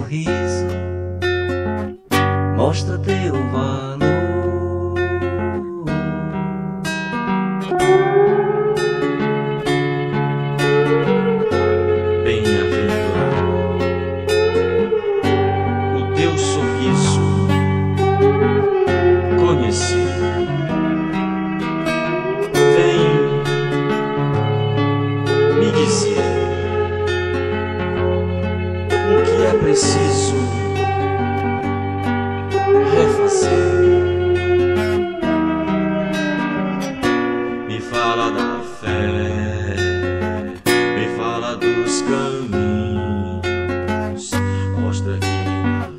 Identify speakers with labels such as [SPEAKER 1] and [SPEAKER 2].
[SPEAKER 1] sorriso mostra teu valor. Bem-aventurado o teu sorriso conheci. Vem me dizer o que é preciso refazer. Me fala da fé, me fala dos caminhos, mostra que